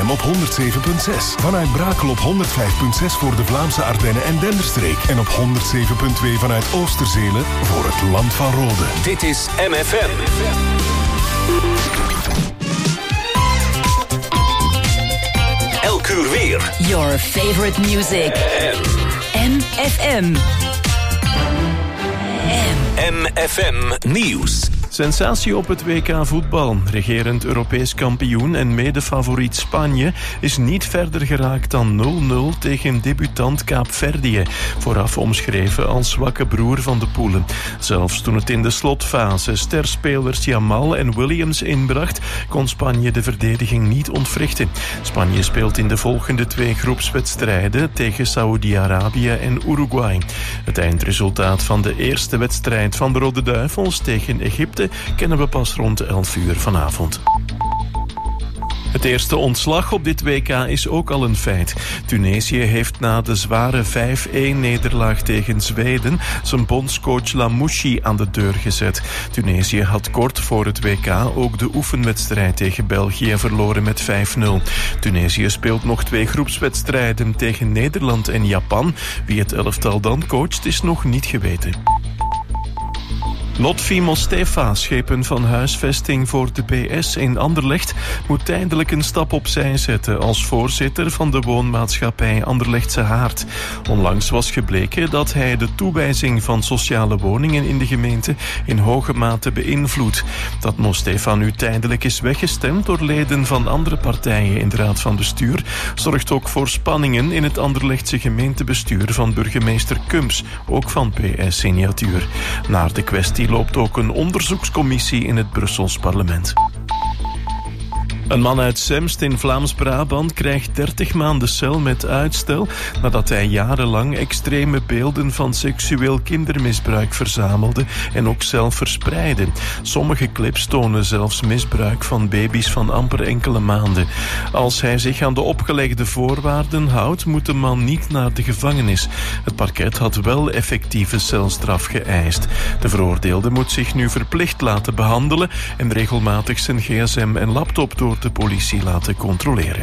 FM op 107.6. Vanuit Brakel op 105.6 voor de Vlaamse Ardennen en Denderstreek. En op 107.2 vanuit Oosterzelen voor het Land van Rode. Dit is MFM. Elk uur weer. Your favorite music. MFM. MFM Nieuws. Sensatie op het WK voetbal. Regerend Europees kampioen en medefavoriet Spanje is niet verder geraakt dan 0-0 tegen debutant Kaapverdië. Vooraf omschreven als zwakke broer van de poelen. Zelfs toen het in de slotfase sterspelers Yamal en Williams inbracht, kon Spanje de verdediging niet ontwrichten. Spanje speelt in de volgende 2 groepswedstrijden tegen Saoedi-Arabië en Uruguay. Het eindresultaat van de eerste wedstrijd van de Rode Duivels tegen Egypte kennen we pas rond 11 uur vanavond. Het eerste ontslag op dit WK is ook al een feit. Tunesië heeft na de zware 5-1-nederlaag tegen Zweden zijn bondscoach Lamouchi aan de deur gezet. Tunesië had kort voor het WK ook de oefenwedstrijd tegen België verloren met 5-0. Tunesië speelt nog 2 groepswedstrijden tegen Nederland en Japan. Wie het elftal dan coacht is nog niet geweten. Lotfi Mostefa, schepen van huisvesting voor de PS in Anderlecht, moet tijdelijk een stap opzij zetten als voorzitter van de woonmaatschappij Anderlechtse Haard. Onlangs was gebleken dat hij de toewijzing van sociale woningen in de gemeente in hoge mate beïnvloedt. Dat Mostefa nu tijdelijk is weggestemd door leden van andere partijen in de raad van bestuur, zorgt ook voor spanningen in het Anderlechtse gemeentebestuur van burgemeester Kumps, ook van PS-signatuur. Naar de kwestie loopt ook een onderzoekscommissie in het Brussels parlement. Een man uit Zemst in Vlaams-Brabant krijgt 30 maanden cel met uitstel nadat hij jarenlang extreme beelden van seksueel kindermisbruik verzamelde en ook zelf verspreidde. Sommige clips tonen zelfs misbruik van baby's van amper enkele maanden. Als hij zich aan de opgelegde voorwaarden houdt, moet de man niet naar de gevangenis. Het parket had wel effectieve celstraf geëist. De veroordeelde moet zich nu verplicht laten behandelen en regelmatig zijn gsm en laptop door de politie laten controleren.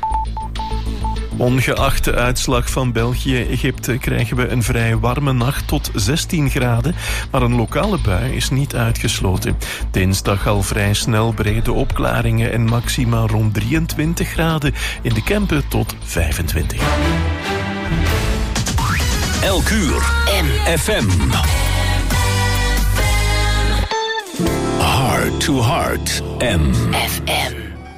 Ongeacht de uitslag van België-Egypte krijgen we een vrij warme nacht tot 16 graden, maar een lokale bui is niet uitgesloten. Dinsdag al vrij snel brede opklaringen en maxima rond 23 graden, in de Kempen tot 25. Elk uur MFM. Heart to Heart MFM.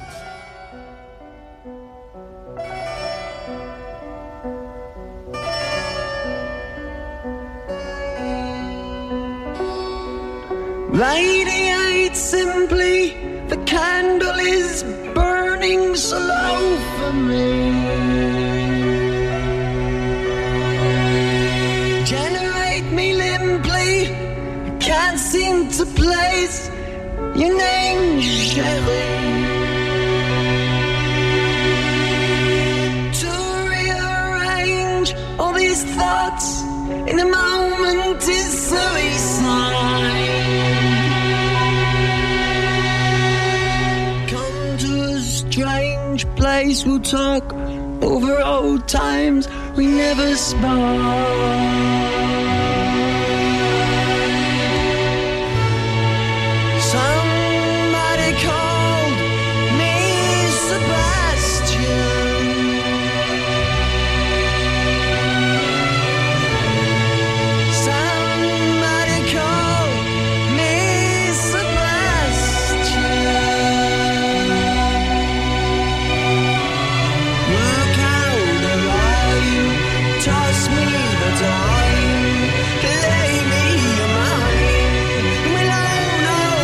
Radiate simply, the candle is burning slow for me. Generate me limply, I can't seem to place your name, Sherry. To rearrange all these thoughts in a moment is suicide. Strange place, we'll talk over old times we never spoke. Somebody called me Sebastian. Somebody called me Sebastian. Toss me the time, lay me your mind, we'll all know,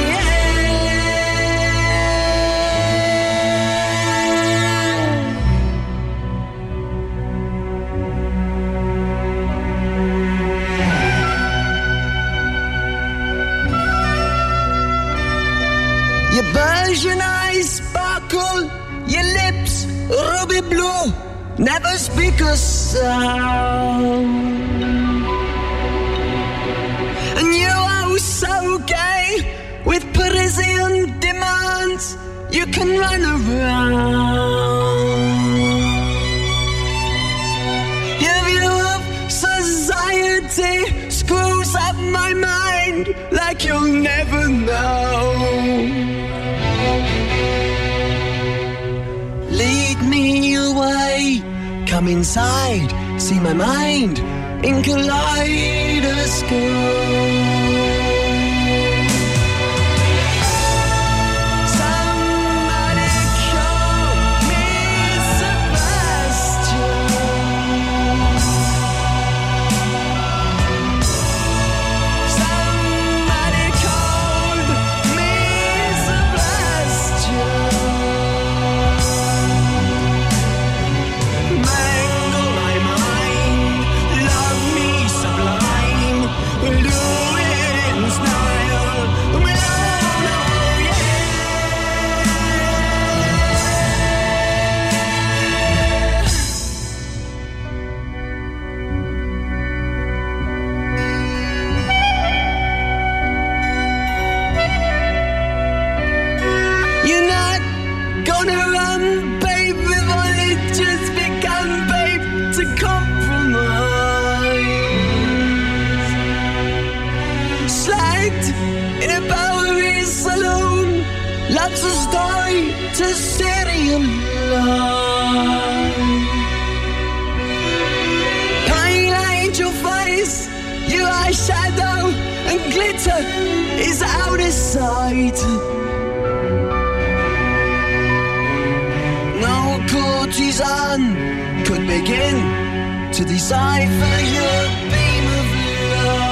Your Persian eyes sparkle, your lips ruby blue, never speak a sound. And you are so gay with Parisian demands, you can run around. mind like you'll never know. Lead me away, come inside, see my mind in kaleidoscope. Love's a story to serial life. Pale angel face, your eyeshadow and glitter is out of sight. No courtesan could begin to decipher your beam of light.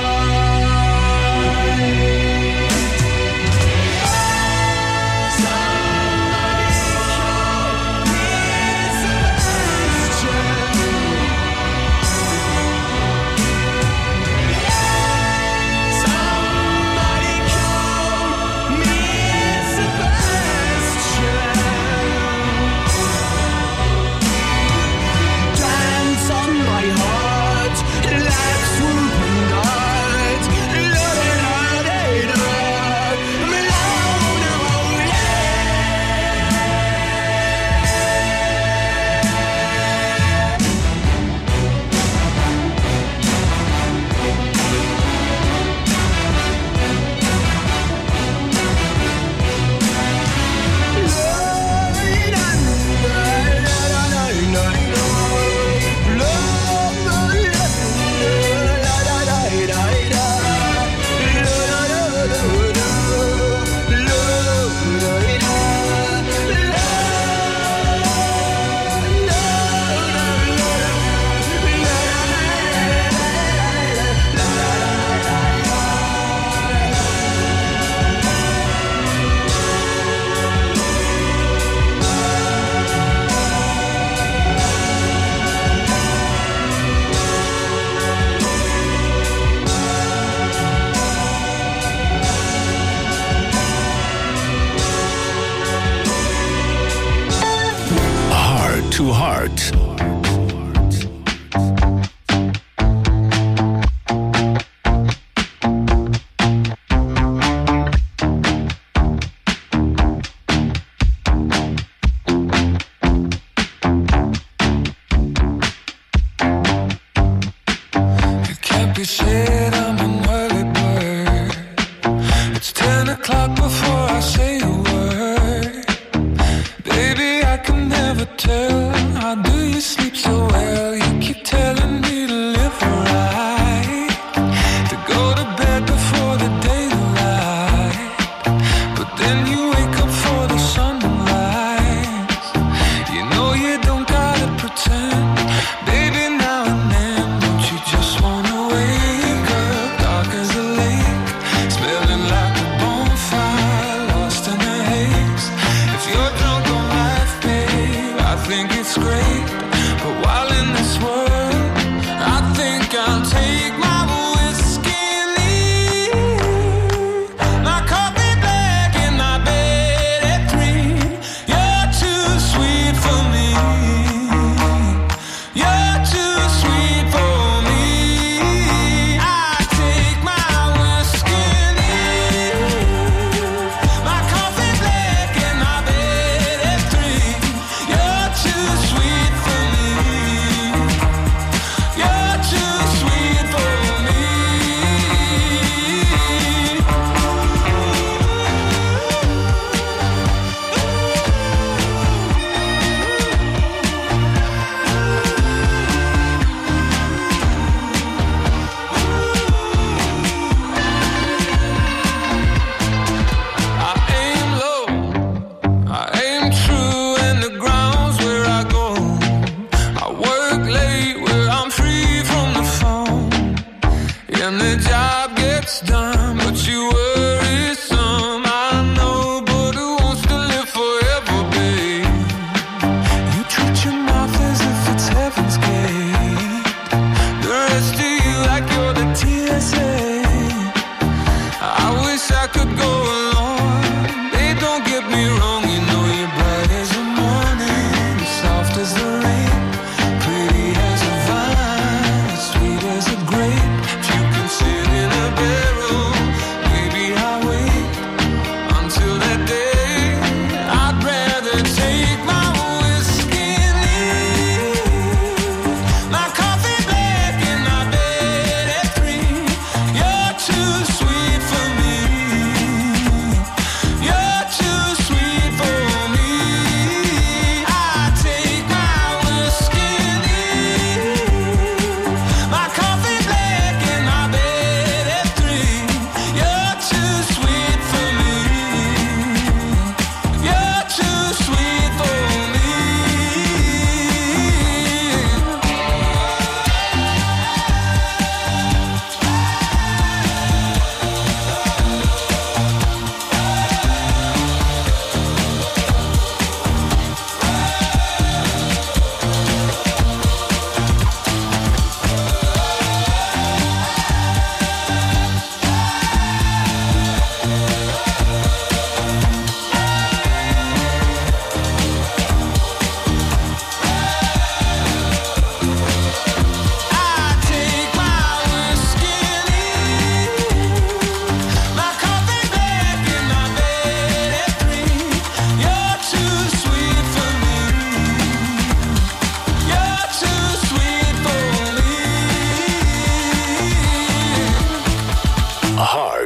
to Heart.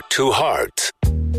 to Heart.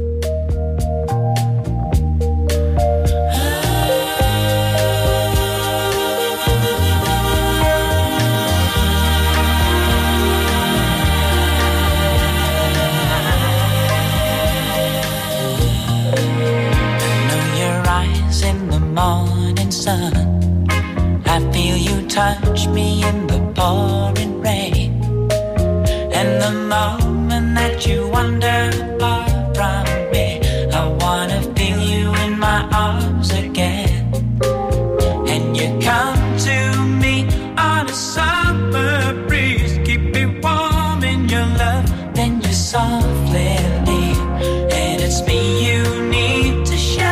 Morning sun, I feel you touch me in the pouring rain, and the moment that you wander far from me, I wanna feel you in my arms again. And you come to me on a summer breeze, keep me warm in your love, then you softly leave, and it's me you need to show.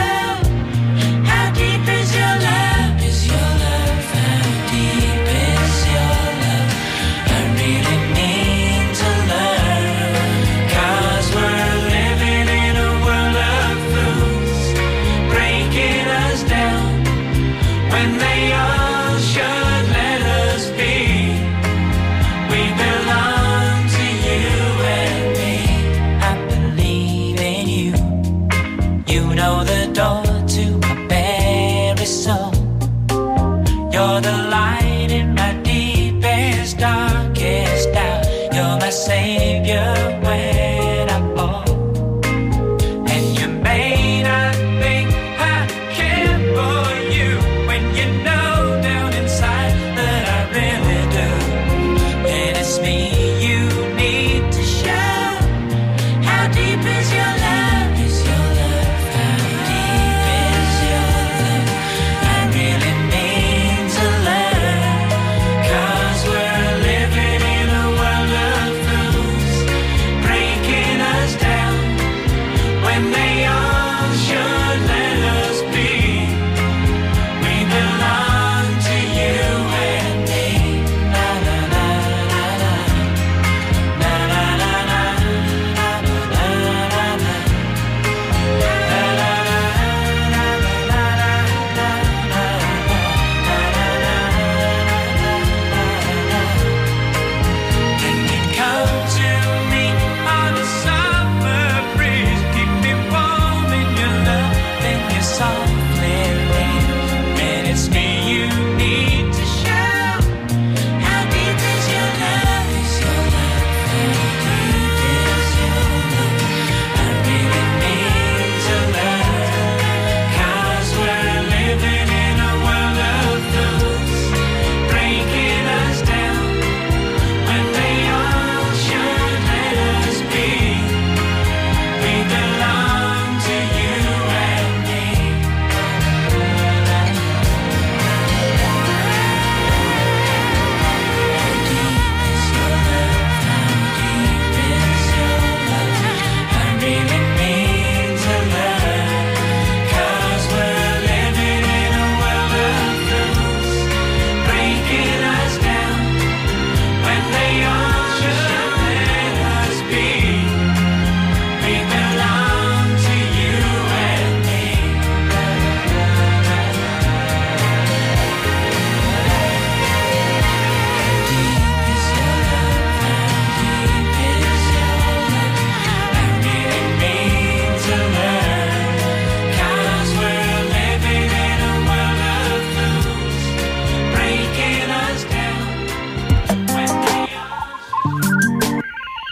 Savior when I fall, and you may not think I care for you when you know down inside that I really do, and it's me you need to show. How deep is your love? Is your love? How deep is your love? I really need to learn, 'cause we're living in a world of breaking us down when they all should let us be. We belong to you and me. Na na na na na, na na na na, na na na na, na na and you come to me on a summer breeze, keep me warm in your love, then you softly leave, and it's me you need to show. How deep is your love? Is your love? How deep is your love? I really need to learn, 'cause we're living in a world of fools, breaking us down when they all should let us be. We belong to you and me. How deep is your love? How deep is your love? I really need to learn, 'cause we're living in a world of fools, breaking us down when they all should let us be. We belong to you and me. Deep is your love? How deep is your love? I really need to learn, 'cause we're living in a world of fools, breaking us down when they all.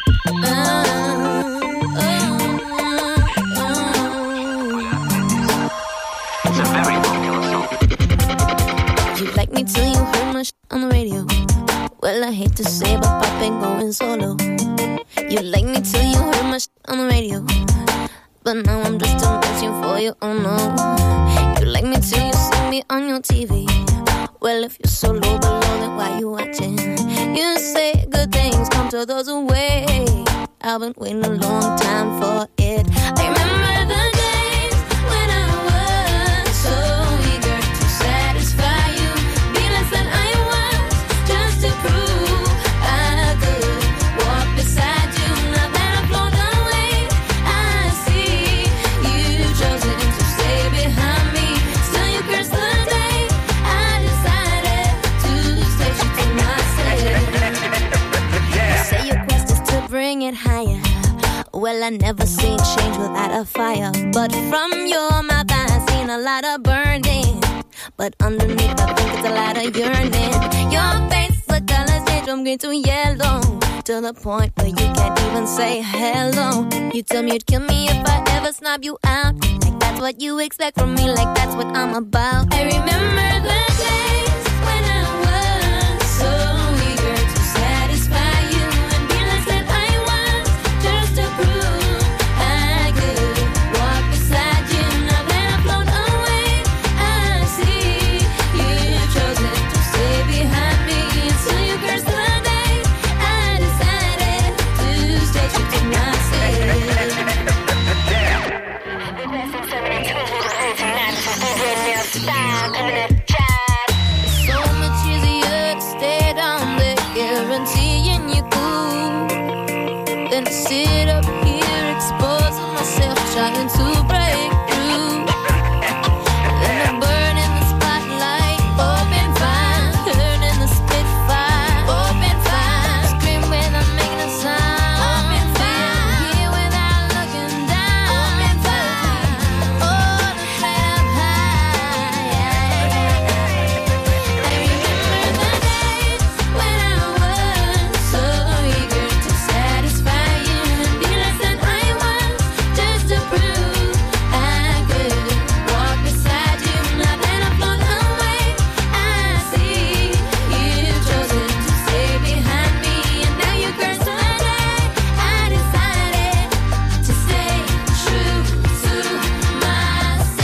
It's a very popular song. You like me till you heard my on the radio. Well, I hate to say, but Pop ain't going solo. You like me till you heard my on the radio, but now I'm just a machine for you. Oh no. You like me till you see me on your TV. Well, if you're so low below, then why you watching? You say good things come to those who wait. I've been waiting a long time for it. I remember the days when I was so eager to satisfy you. Be less than I was, just to prove I could walk beside you. Now that I've flown away, I see you've chosen to stay behind me. Still you curse the day I decided to stay true to myself. You say your quest is to bring it higher. Well, I I never seen change without a fire. But from your mouth I seen a lot of burning. But underneath I think it's a lot of yearning. Your face, the colors change from green to yellow, to the point where you can't even say hello. You tell me you'd kill me if I ever snob you out. Like that's what you expect from me, like that's what I'm about. I remember the days when I was so eager to satisfy you, and realize that I was just to prove I could walk beside you. Now that I've flown away, I see you've chosen to stay behind me. And so you curse the day I decided to stay true to myself. So much easier to stay down there, guaranteeing you cool, than to sit up here exposing myself, trying to break through. Then I burn in the spotlight, open fire, turn in the spitfire, open fire, scream without making a sound, open fire, hear without looking down, open fire, oh, the flight up high. I remember the days when I was so eager to satisfy you, and realize that I was just to prove I could walk beside you. Now that I've flown away, I see you've chosen to stay behind me, and now you curse the day I decided to stay true to myself,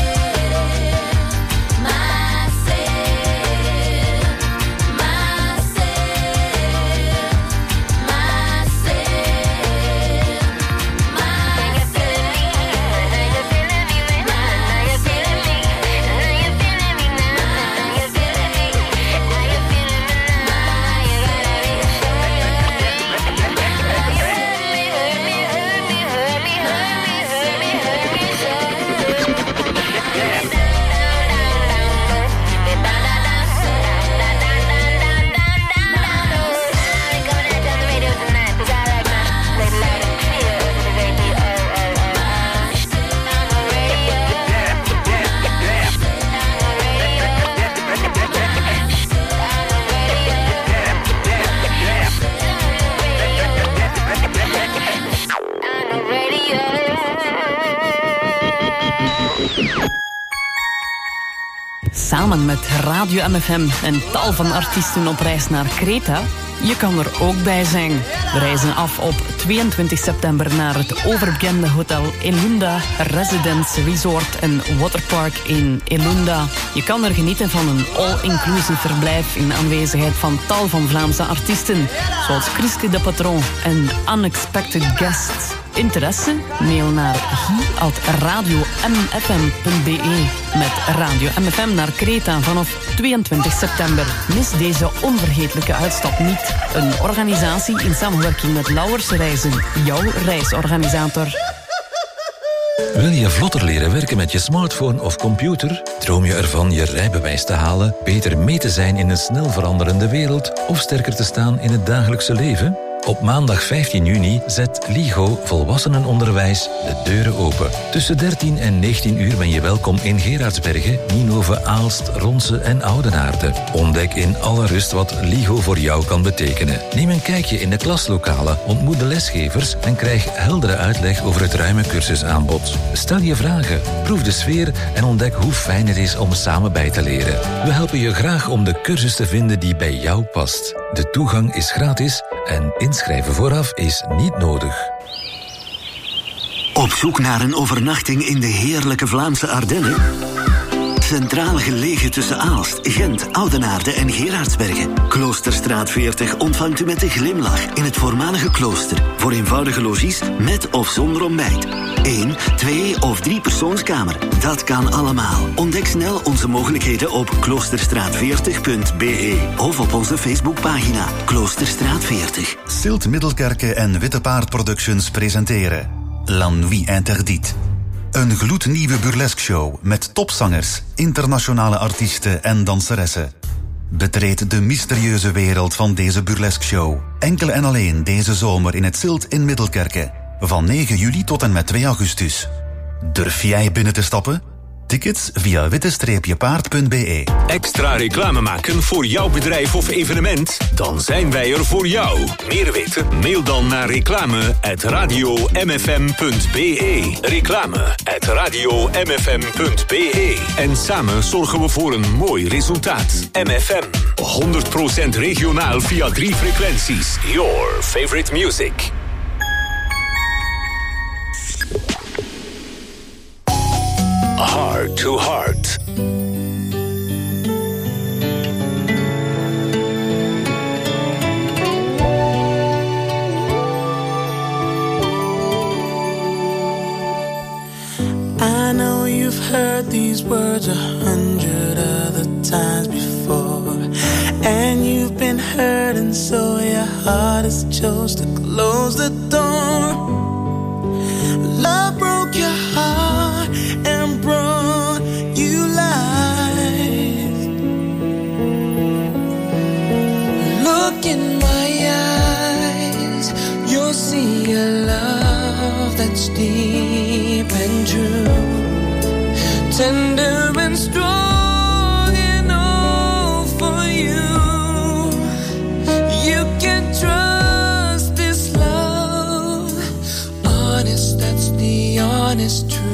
Samen met Radio MFM en tal van artiesten op reis naar Kreta. Je kan er ook bij zijn. We reizen af op 22 september naar het overbekende hotel Elunda Residence Resort en Waterpark in Elunda. Je kan er genieten van een all-inclusive verblijf in aanwezigheid van tal van Vlaamse artiesten, zoals Christy de Patron en Unexpected Guests. Interesse? Mail naar hi@radiomfm.be. Met Radio MFM naar Kreta vanaf 22 september. Mis deze onvergetelijke uitstap niet. Een organisatie in samenwerking met Lauwers Reizen, jouw reisorganisator. Wil je vlotter leren werken met je smartphone of computer? Droom je ervan je rijbewijs te halen, beter mee te zijn in een snel veranderende wereld of sterker te staan in het dagelijkse leven? Op maandag 15 juni zet LIGO Volwassenenonderwijs de deuren open. Tussen 13 en 19 uur ben je welkom in Gerardsbergen, Nienhoven, Aalst, Ronse en Oudenaarde. Ontdek in alle rust wat LIGO voor jou kan betekenen. Neem een kijkje in de klaslokalen, ontmoet de lesgevers en krijg heldere uitleg over het ruime cursusaanbod. Stel je vragen, proef de sfeer en ontdek hoe fijn het is om samen bij te leren. We helpen je graag om de cursus te vinden die bij jou past. De toegang is gratis en inschrijven vooraf is niet nodig. Op zoek naar een overnachting in de heerlijke Vlaamse Ardennen? Centraal gelegen tussen Aalst, Gent, Oudenaarde en Gerardsbergen. Kloosterstraat 40 ontvangt u met een glimlach in het voormalige klooster. Voor eenvoudige logies met of zonder ontbijt. 1, 2 of 3 persoonskamer. Dat kan allemaal. Ontdek snel onze mogelijkheden op kloosterstraat40.be of op onze Facebookpagina Kloosterstraat 40. Silt Middelkerke en Witte Paard Productions presenteren La Nuit Interdite. Een gloednieuwe burlesque-show met topzangers, internationale artiesten en danseressen. Betreed de mysterieuze wereld van deze burlesque-show. Enkel en alleen deze zomer in het Silt in Middelkerke. Van 9 juli tot en met 2 augustus. Durf jij binnen te stappen? Tickets via witte-paard.be. Extra reclame maken voor jouw bedrijf of evenement? Dan zijn wij er voor jou. Meer weten? Mail dan naar reclame@radiomfm.be. Reclame@radiomfm.be. En samen zorgen we voor een mooi resultaat. MFM. 100% regionaal via 3 frequenties. Your favorite music. Heart to Heart. I know you've heard these words 100 other times before, and you've been hurt, and so your heart has chose to close the door. Love broke your heart and brought you life. Look in my eyes, you'll see a love that's deep and true, tender and strong and all for you. You can trust this love, honest, that's the honest truth.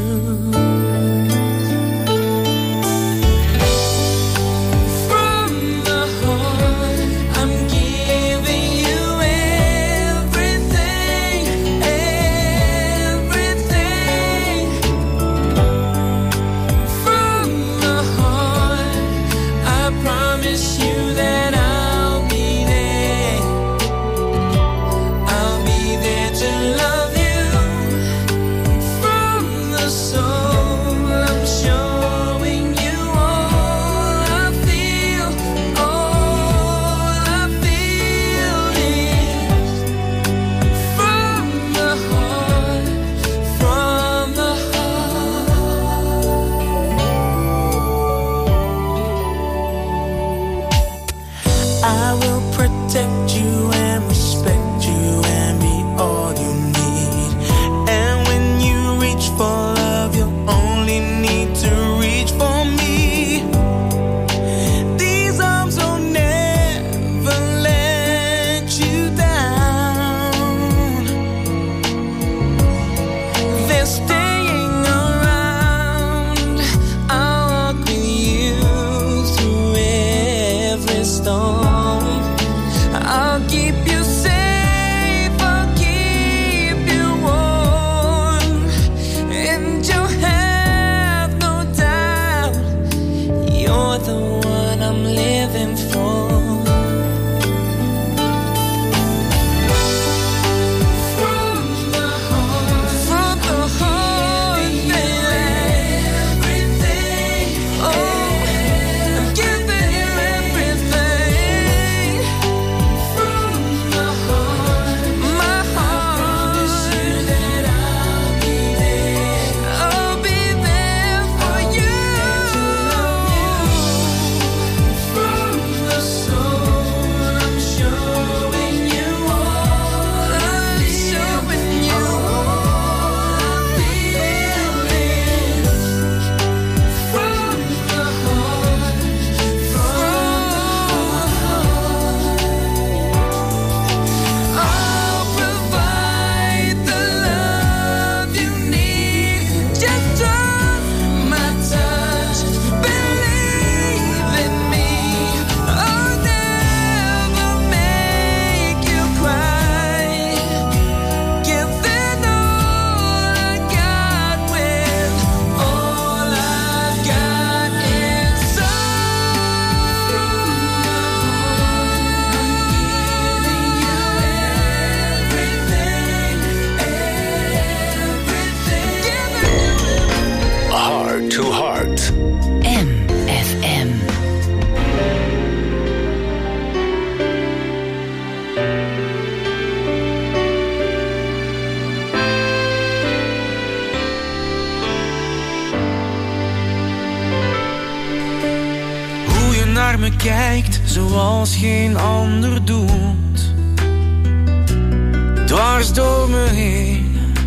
me kijkt zoals geen ander doet. Dwars door me heen,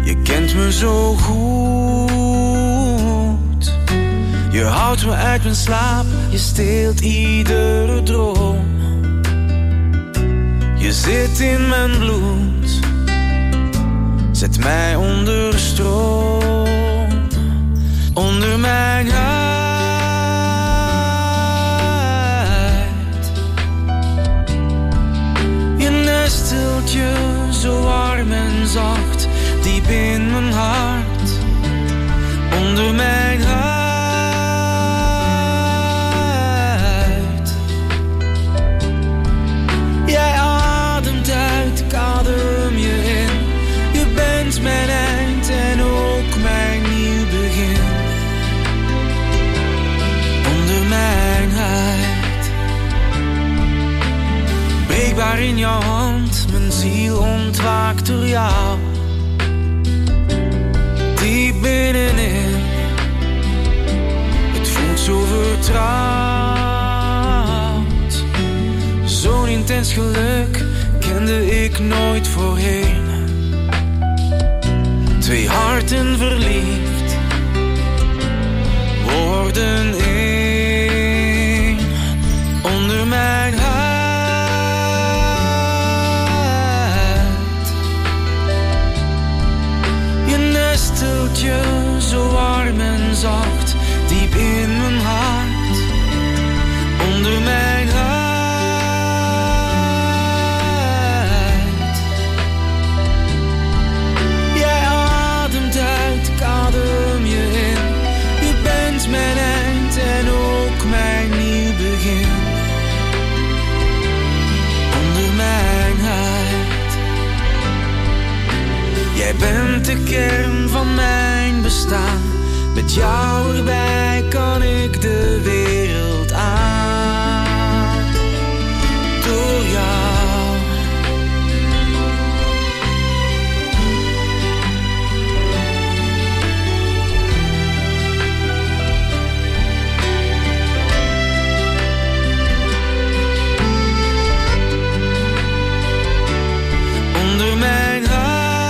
Je kent me zo goed. Je houdt me uit mijn slaap, je steelt iedere droom. Je zit in mijn bloed, zet mij onder stroom, onder mijn huid. Je nestelt je zo warm en zacht, diep in mijn hart, onder mijn huid. Jij ademt uit, ik adem je in. Je bent mijn eind en ook mijn nieuw begin. Onder mijn huid. Breekbaar in jouw hand, mijn ziel ontwaakt door jou. Diep binnenin, het voelt zo vertrouwd. Zo'n intens geluk kende ik nooit voorheen. Twee harten verliefd, worden één. Onder mijn huid. Je nestelt je zo warm en zacht, diep in mijn hart, onder mijn huid. Jij ademt uit, ik adem je in. Je bent mijn eind en ook mijn nieuw begin. Onder mijn huid. Jij bent de kern van mijn bestaan. Met jou erbij kan ik de wereld aan. Door jou. Onder mijn huid.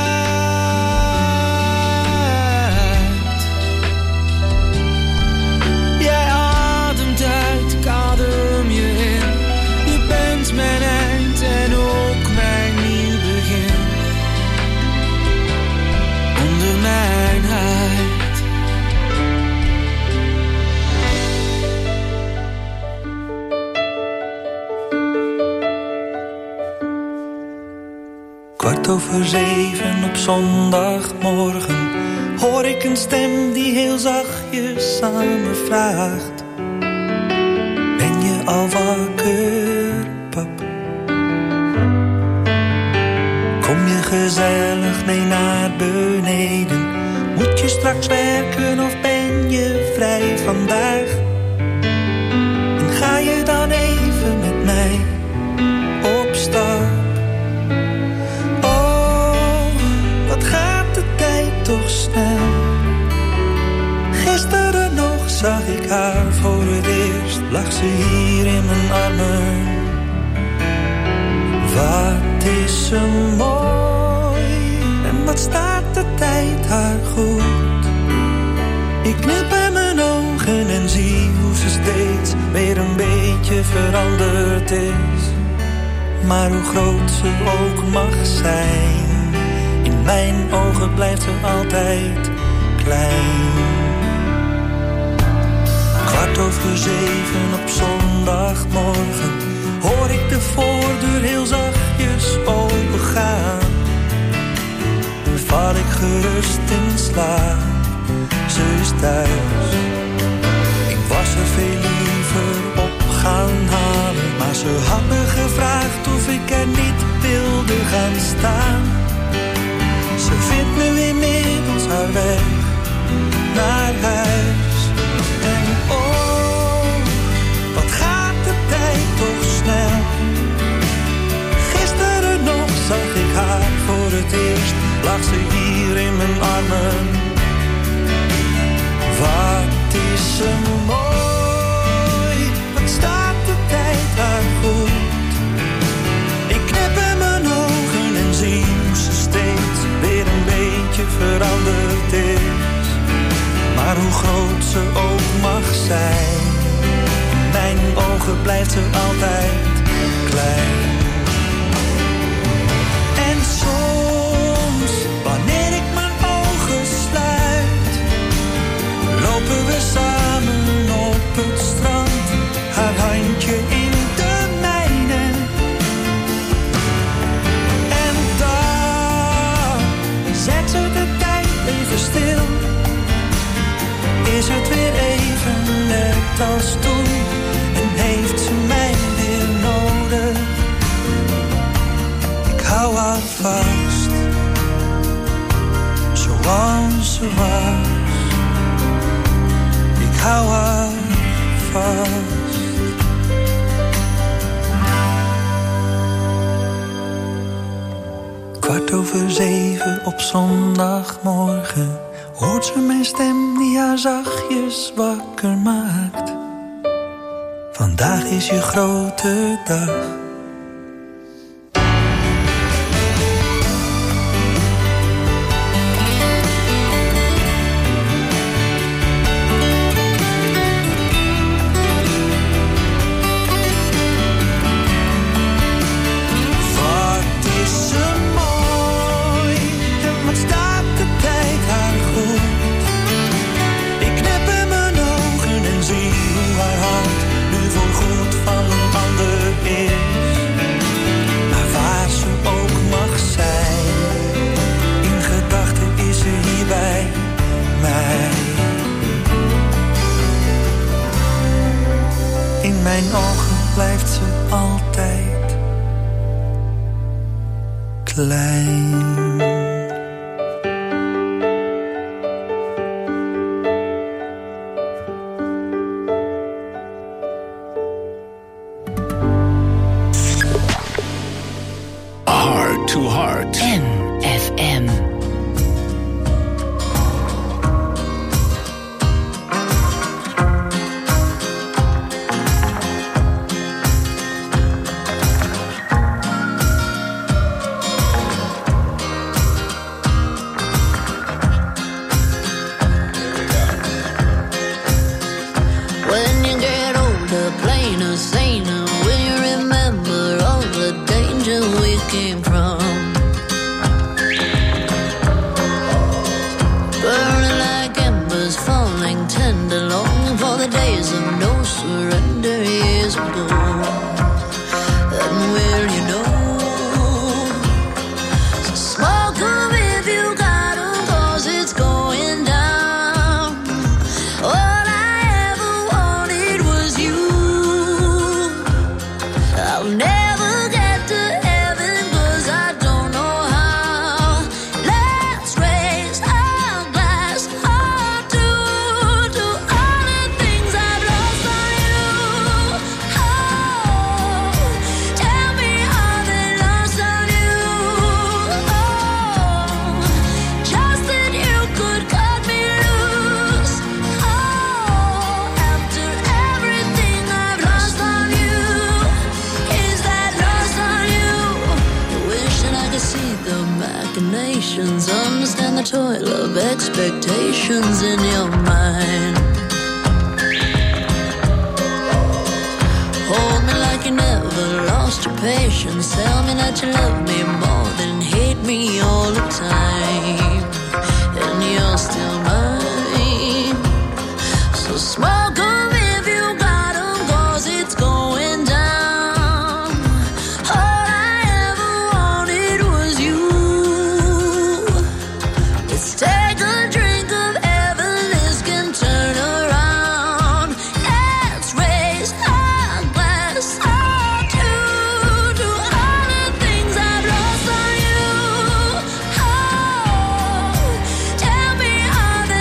Jij ademt uit, ik adem je in. Je bent mijn eind en ook mijn nieuw begin. Onder mijn huid. Kwart over 7 op zondagmorgen hoor ik een stem die heel zachtjes aan me vraagt: ben je al wakker, pap? Kom je gezellig mee naar beneden? Moet je straks werken of ben je vrij vandaag? En ga je dan even met mij op stap? Toch snel. Gisteren nog zag ik haar voor het eerst. Lag ze hier in mijn armen. Wat is ze mooi. En wat staat de tijd haar goed. Ik knip in mijn ogen en zie hoe ze steeds weer een beetje veranderd is. Maar hoe groot ze ook mag zijn, in mijn ogen blijft ze altijd klein. 7:15 op zondagmorgen hoor ik de voordeur heel zachtjes opengaan. Val ik gerust in slaap, ze is thuis. Ik was er veel liever op gaan halen, maar ze had me gevraagd of ik er niet wilde gaan staan. Ze vindt nu inmiddels haar weg naar huis. En oh, wat gaat de tijd toch snel. Gisteren nog zag ik haar voor het eerst, lag ze hier in mijn armen. Wat is ze mooi, wat staat de tijd haar goed. Ik knip in mijn ogen en zie hoe ze steeds weer een beetje verandert. blijft ze altijd klein. En soms, wanneer ik mijn ogen sluit, lopen we samen op het strand, haar handje in de mijne. En dan zet ze de tijd even stil, is het weer even net als toen, en heeft ze mij weer nodig. Ik hou haar vast, zoals ze was. Ik hou haar vast. Kwart over 7 op zondagmorgen hoort ze mijn stem die haar zachtjes wakker maakt. Vandaag is je grote dag. In mijn ogen blijft ze altijd klein. Heart to Heart. NFM. Understand the toil of expectations in your mind. Hold me like you never lost your patience. Tell me that you love me more than hate me all the time. And you're still mine. So smoke 'em if you got 'em, 'cause it's going down. All I ever wanted was you. Let's take a drink of heaven, this can turn around. Let's raise our glass all to all the things I've lost on you. Oh, tell me how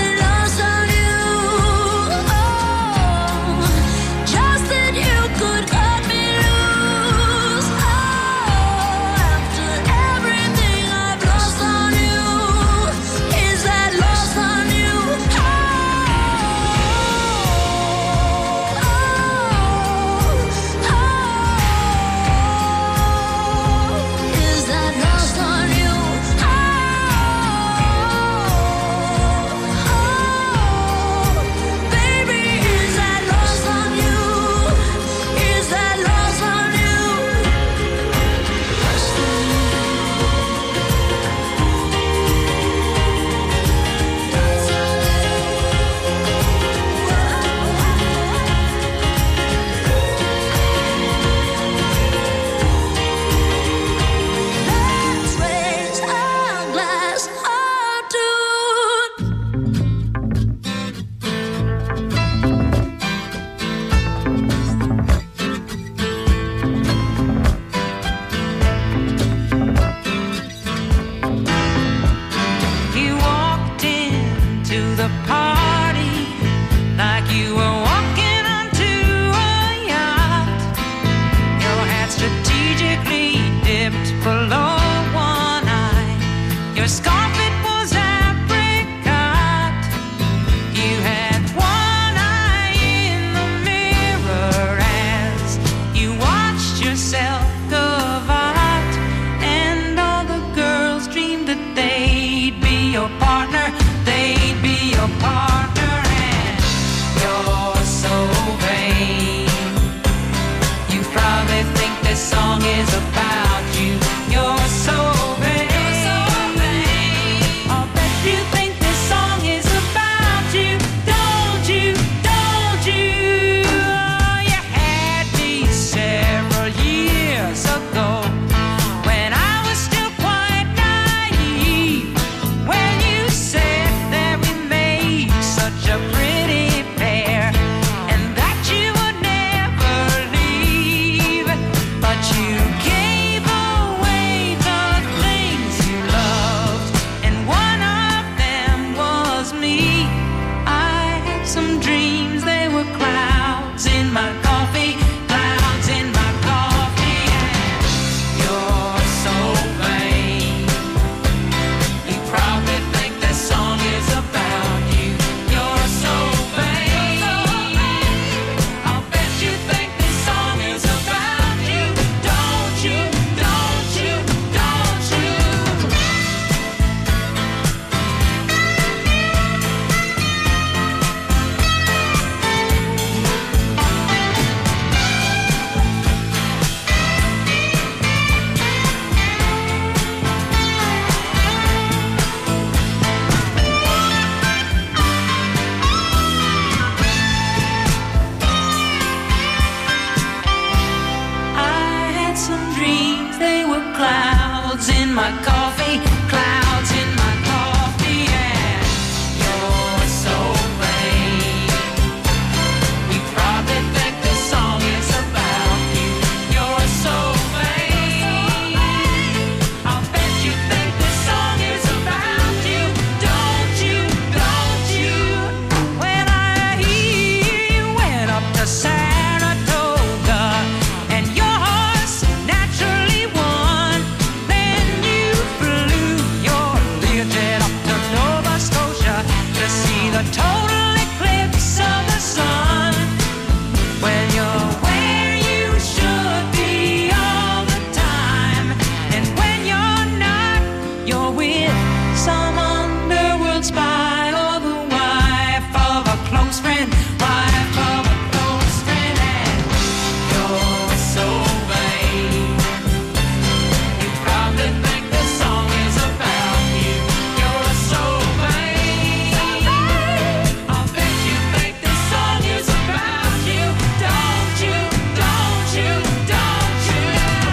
in my coffee, clouds in my coffee, and you're so vain. We probably think this song is about you. You're so vain. I'll bet you think this song is about you. Don't you, don't you? When I hear you went up to Saratoga and your horse naturally won, then you flew your Learjet up to Nova Scotia to see the total eclipse of the sun. When you're where you should be all the time, and when you're not, you're with some underworld spy or the wife of a close friend, wife of a close friend, and you're so vain. You probably think this song is about you. You're so vain. I'll bet you think this song is about you. Don't you, don't you, don't you?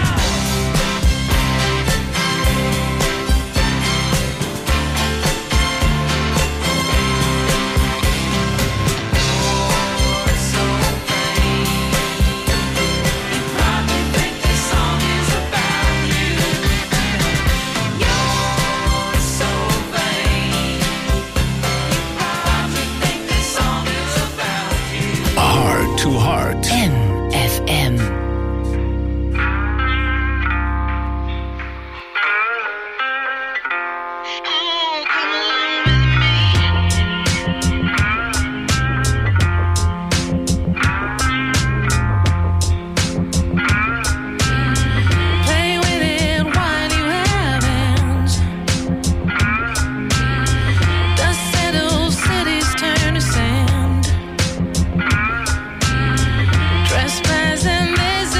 You're so vain. You probably think this song is about you. You're so vain. You probably think this song is about you. Heart to Heart. MFM. Play with it while you have hands. Dust settles, cities turn to sand. Trespass and there's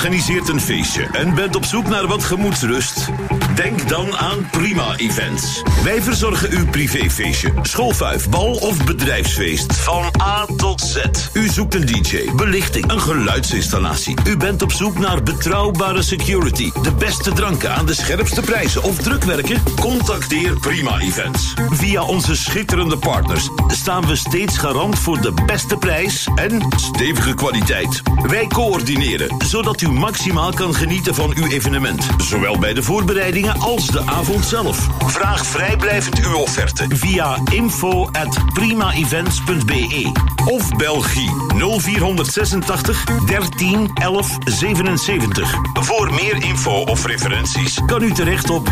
organiseert een feestje en bent op zoek naar wat gemoedsrust? Denk dan aan Prima Events. Wij verzorgen uw privéfeestje, schoolfuif, bal of bedrijfsfeest van A tot Z. U zoekt een DJ, belichting, een geluidsinstallatie. U bent op zoek naar betrouwbare security, de beste dranken aan de scherpste prijzen of drukwerken? Contacteer Prima Events. Via onze schitterende partners staan we steeds garant voor de beste prijs en stevige kwaliteit. Wij coördineren, zodat u maximaal kan genieten van uw evenement. Zowel bij de voorbereidingen als de avond zelf. Vraag vrijblijvend uw offerte via info@primaevents.be of België 0486 13 11 77. Voor meer info of referenties kan u terecht op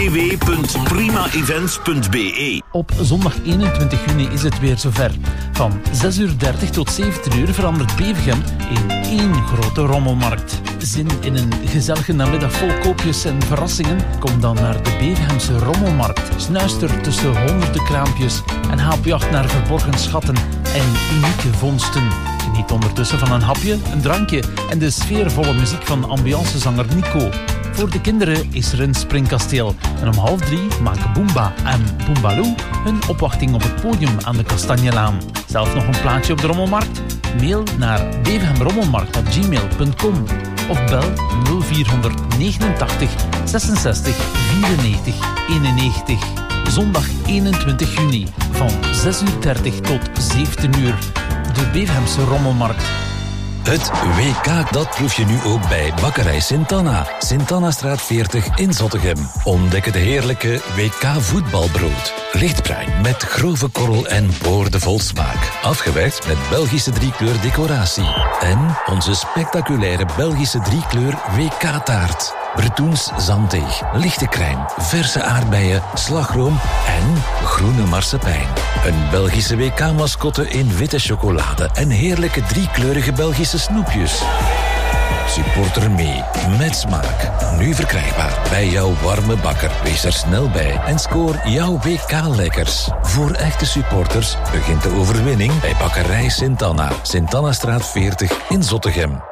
www.primaevents.be. Op zondag 21 juni is het weer zover. Van 6:30 tot 17 verandert Bevergem in één grote rommelmarkt. Zin in een gezellige namiddag vol koopjes en verrassingen? Kom dan naar de Bevergemse Rommelmarkt. Snuister tussen honderden kraampjes en haal op jacht naar verborgen schatten en unieke vondsten. Geniet ondertussen van een hapje, een drankje en de sfeervolle muziek van ambiancezanger Nico. Voor de kinderen is er een springkasteel. En om 2:30 maken Boomba en Boombaloo hun opwachting op het podium aan de Kastanjelaan. Zelf nog een plaatje op de Rommelmarkt? Mail naar bevergemrommelmarkt@gmail.com of bel 0489 66 94 91. Zondag 21 juni van 6:30 tot 17 de Bevergemse Rommelmarkt. Het WK, dat proef je nu ook bij Bakkerij Sint-Anna. Sint-Annastraat 40 in Zottegem. Ontdek het heerlijke WK voetbalbrood. Lichtbruin met grove korrel en boordevol smaak. Afgewerkt met Belgische driekleur decoratie. En onze spectaculaire Belgische driekleur WK-taart. Bretoens zanddeeg, lichte crème, verse aardbeien, slagroom en groene marsepein. Een Belgische WK-mascotte in witte chocolade en heerlijke driekleurige Belgische snoepjes. Supporter mee, met smaak. Nu verkrijgbaar bij jouw warme bakker. Wees er snel bij en scoor jouw WK-lekkers. Voor echte supporters begint de overwinning bij Bakkerij Sint-Anna. Sint-Annastraat 40 in Zottegem.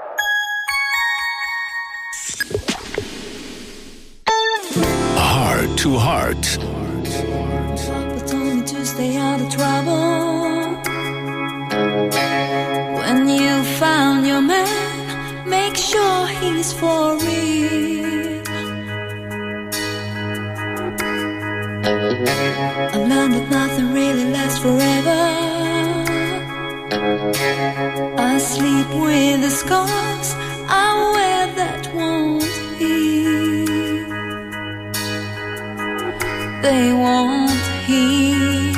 Heart to Heart. Papa told me to stay out of trouble. When you found your man, make sure he's for real. I've learned that nothing really lasts forever. I sleep with the scars I wear that won't heal. They won't heal.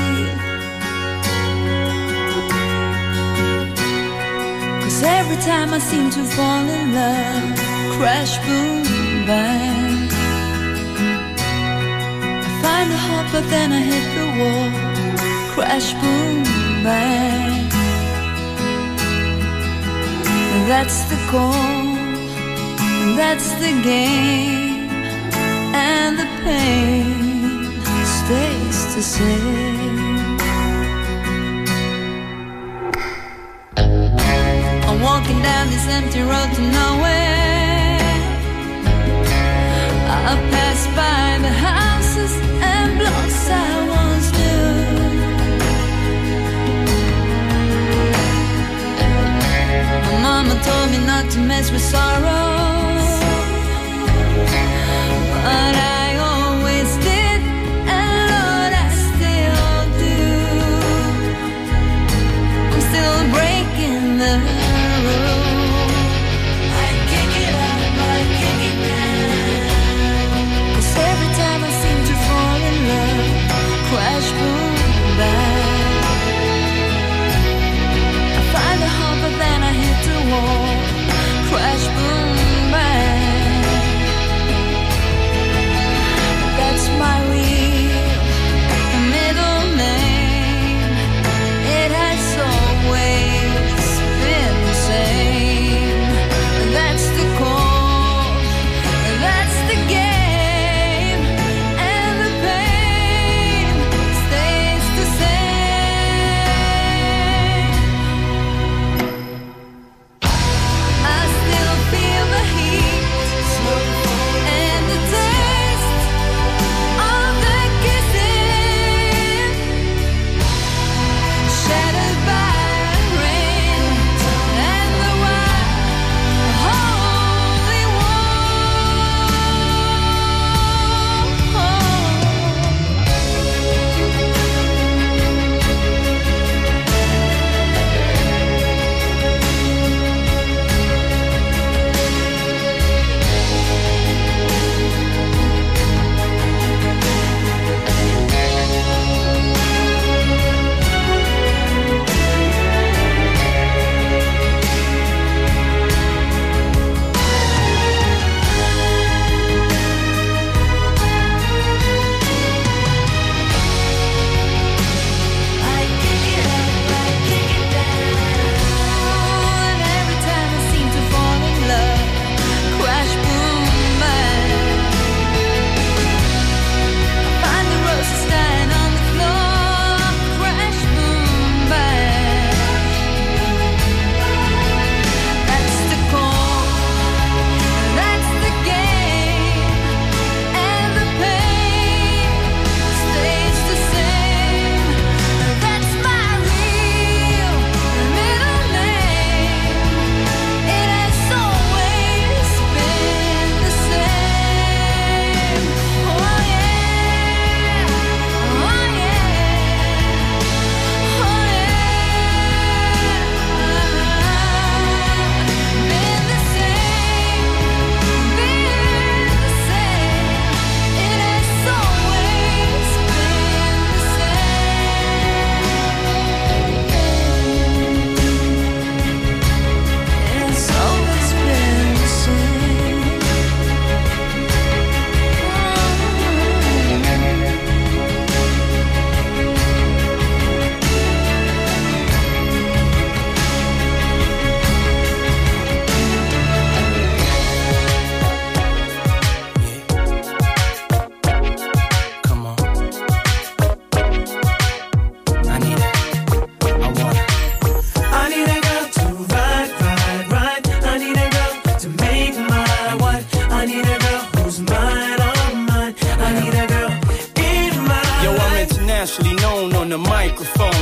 'Cause every time I seem to fall in love, crash, boom, bang, I find a hope but then I hit the wall, crash, boom, bang. That's the goal, that's the game, and the pain stays the same. I'm walking down this empty road to nowhere. I pass by the houses and blocks I once knew. My mama told me not to mess with sorrow, but I always did, and Lord, I still do. I'm still breaking the rules. I can't get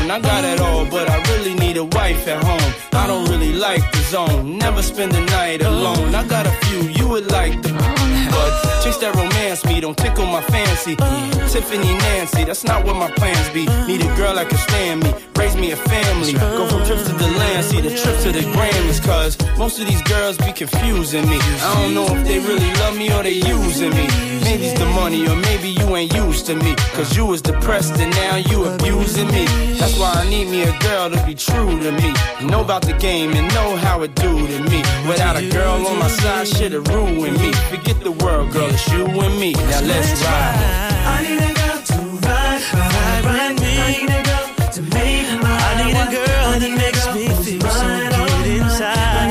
alone. I got it all, but I really need a wife at home. I don't really like the zone, never spend the night alone. I got a few, you would like the but chase that romance me, don't tickle my fancy. Tiffany Nancy, that's not what my plans be. Need a girl that can stand me, raise me a family. Go from trips to the land, see the trips to the Grammys. Cause most of these girls be confusing me. I don't know if they really love me or they using me. Maybe it's the money or maybe you ain't used to me. Cause you was depressed and now you abusing me. That's why I need me a girl to be true to me. Know about the game and know how it do to me. Without a girl on my side, shit'll ruin me. Forget the world, girl, it's you and me. Now let's ride. I need a girl to ride me. I need a girl to make my I need a girl that makes me feel so good inside.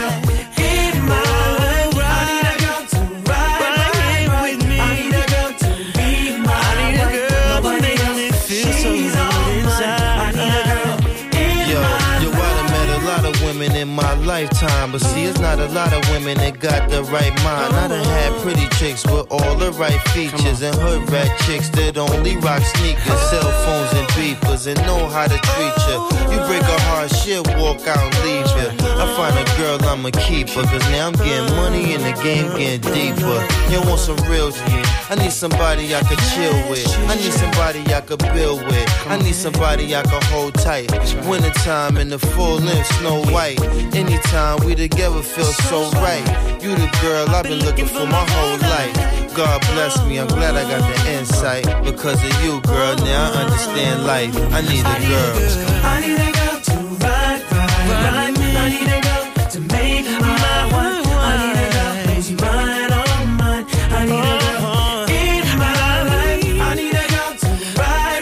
In my life, I need a girl to ride with me. I need a girl to be my I need a girl that makes me feel so good inside. I need a girl in my Yo, I done met a lot of women in my lifetime, but see, it's not a lot of women that got the right mind. I done had pretty chicks with all the right features and hood rat chicks that only rock sneakers, cell phones and beepers, and know how to treat you. You break a heart, she'll walk out and leave you. I find a girl, I'ma keep her, cause now I'm getting money and the game getting deeper. You want some real shit? I need somebody I could chill with. I need somebody I could build with. I need somebody I could hold tight. Wintertime in the full length, Snow White. Anytime we together feel so right. You the girl I've been looking for my whole life. God bless me, I'm glad I got the insight. Because of you, girl, now I understand life. I need a girl. I need a girl to ride me. I need a girl to make my wife. I need a girl who's mine, all mine. I need a girl in my life. I need a girl to ride.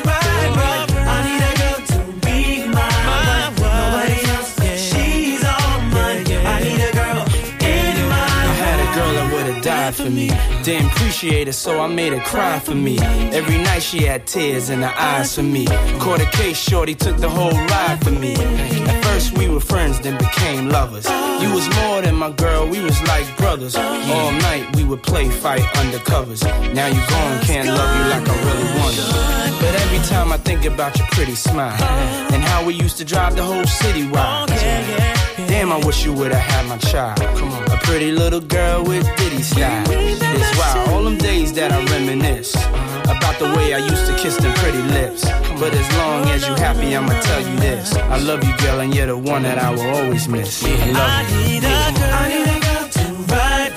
I need a girl to be my wife. Nobody else, she's all mine. I need a girl in my life. I had a girl that would've died for me. Didn't appreciate it, so I made her cry for me. Every night she had tears in her eyes for me. Caught a case, shorty took the whole ride for me. At first we were friends, then became lovers. You was more than my girl, we was like brothers. All night we would play fight undercovers. Now you gone, can't love you like I really wanted. But every time I think about your pretty smile and how we used to drive the whole city wild. Damn, I wish you would've had my child. Come on, a pretty little girl with ditty style. It's wild, all them days that I reminisce about the way I used to kiss them pretty lips. But as long as you happy, I'ma tell you this: I love you, girl, and you're the one that I will always miss. I love you. I need a girl to ride.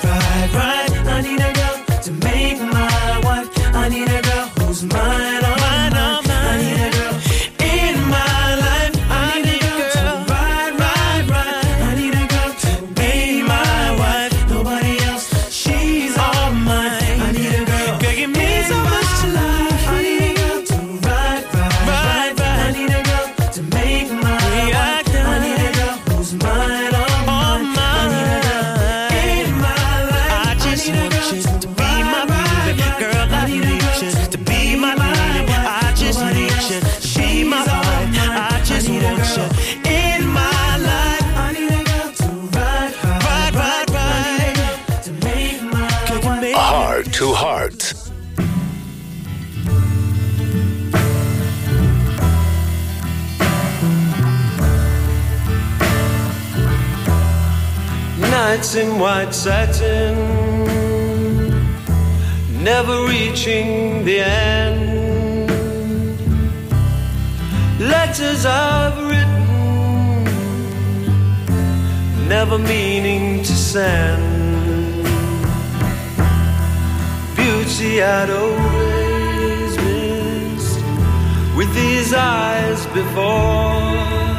I need a girl to make my wife. I need a girl who's mine, all mine. I need a girl in my life. I need a girl to ride. I need a girl to be my wife. Nobody else, she's all mine. I need a girl, give me so much to life. I need a girl to ride. I need a girl to make my wife. I need a girl who's mine, all mine. I need a girl in my life. I just want you to be my baby, girl. I need you to be my baby. I just need you to be my wife. I just want you in my life. I need a girl to ride. I need a girl to make my wife. Heart to Heart. Nights in white satin, never reaching the end. Letters I've written, never meaning to send. Beauty I'd always missed with these eyes before.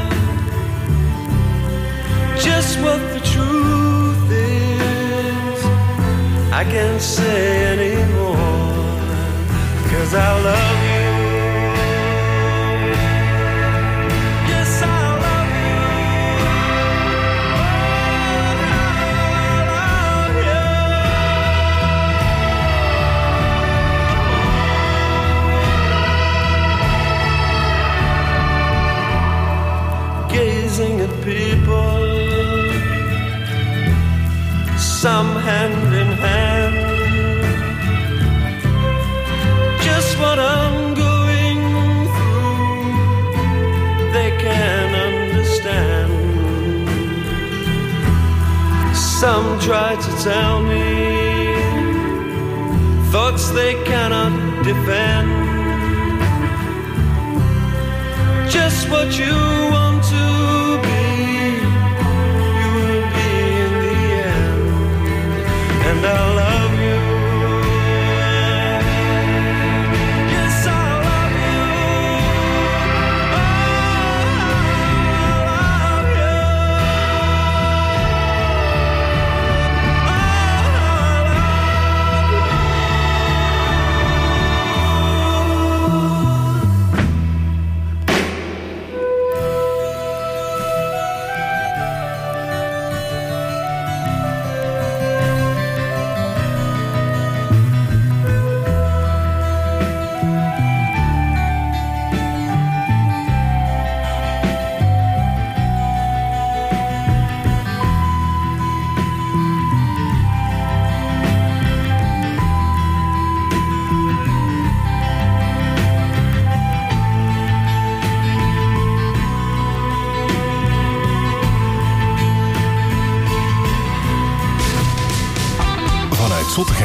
Just what the truth is, I can't say anymore, 'cause I love you. Yes, I love you. I love you. Gazing at people, some hand in hand, just what I'm try to tell me thoughts they cannot defend. Just what you want to be, you will be in the end. And I love you. Yes, I love you.